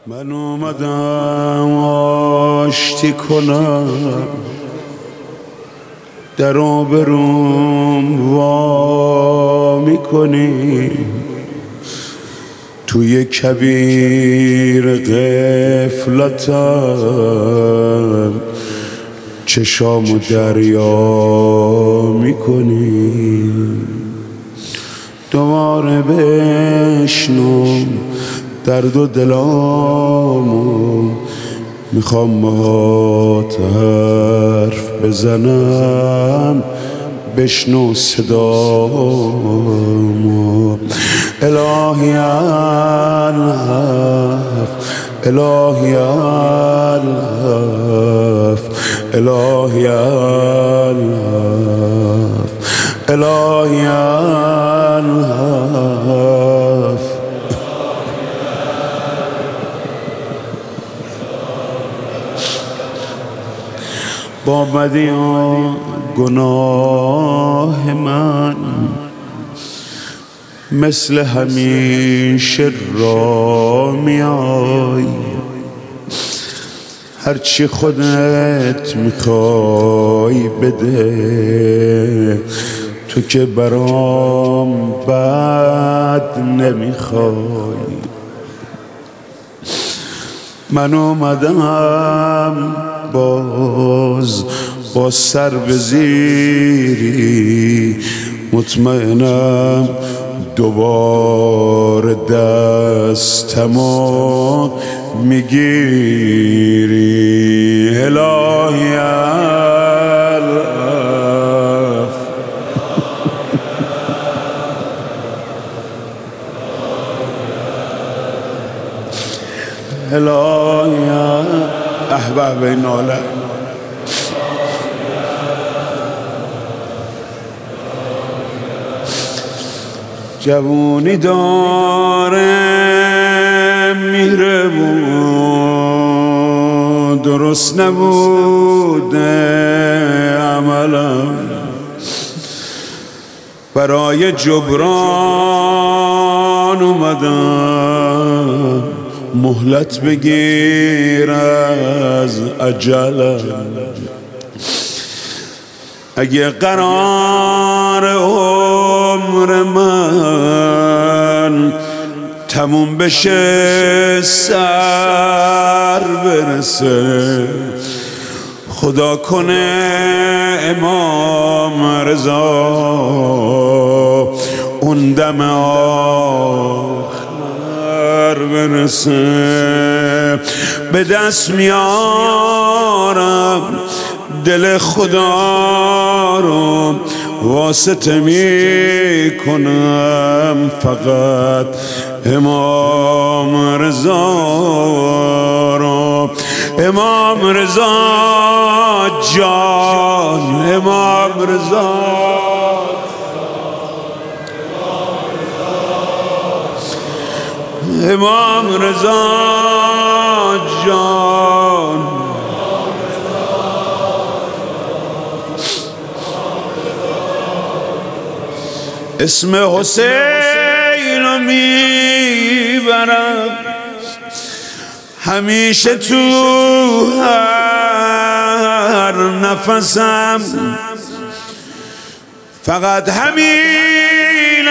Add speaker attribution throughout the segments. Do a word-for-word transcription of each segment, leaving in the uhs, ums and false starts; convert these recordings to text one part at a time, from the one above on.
Speaker 1: من اومدم آشتی کنم، در آبروم وا میکنی، توی کبیر غفلتم چشامو دریا میکنی. دوباره بشنو درد و دلامو، میخوام باهات حرف بزنم، بشنو صدامو. الهی الحف، الهی الحف، الهی الحف، الهی الحف. با بدی و گناه من مثل همیشه را میای، هرچی خودت میخوای بده، تو که برام بد نمیخوای. من اومدم باز با سر به زیری، مطمئنم دوباره دستمو میگیری. الهی الحف، الهی احباب ناله. جوونی داره میره بود، درست نبوده عملم، برای جبران اومدم مهلت بگیر از اجلم. اگه قرار عمر من تموم بشه سر برسه، خدا کنه امام رضا اون دم آخر برسه، به دست میارم دل خدا رو، واسطه می کنم فقط امام رضا رو. امام رضا جان، امام رضا، امام رضا جان. اسم حسین رو میبرم همیشه تو هر نفسم، فقط همین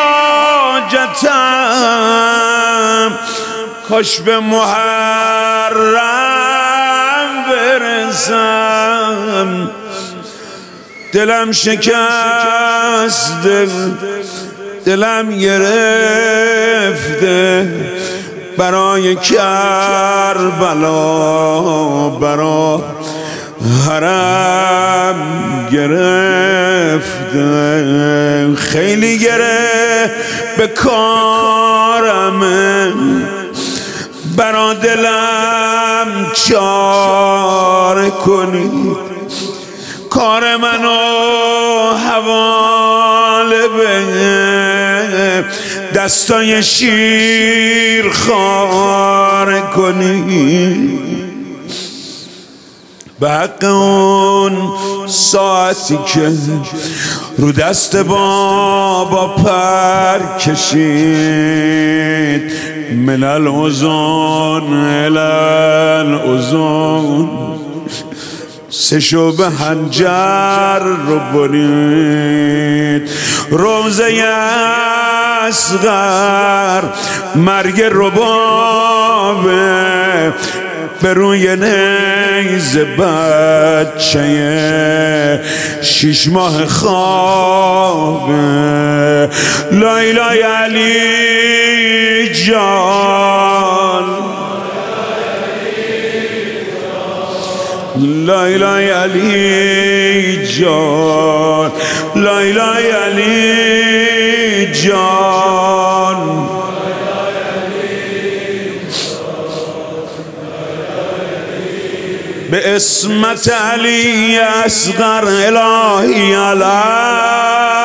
Speaker 1: حاجتم، کاش به محرم برسم. دلم شکست، دل دلم گرفته برای کربلا، برا حرم گرفته، خیلی گره به کارمه، برا دلم چاره کنید، کار منو حواله به دستای شیر خوار کنی. به حق اون ساعتی که رو دست بابا پر کشید، من الأذن إلى الأذن سشو به حنجر رو برید روزه اصغر مرگ ربابه به روی نیزه بچه شش ماه خوابه لایلای علی جان لایلای علی جان لایلای علی جان به اسمت علی اصغر الهی علی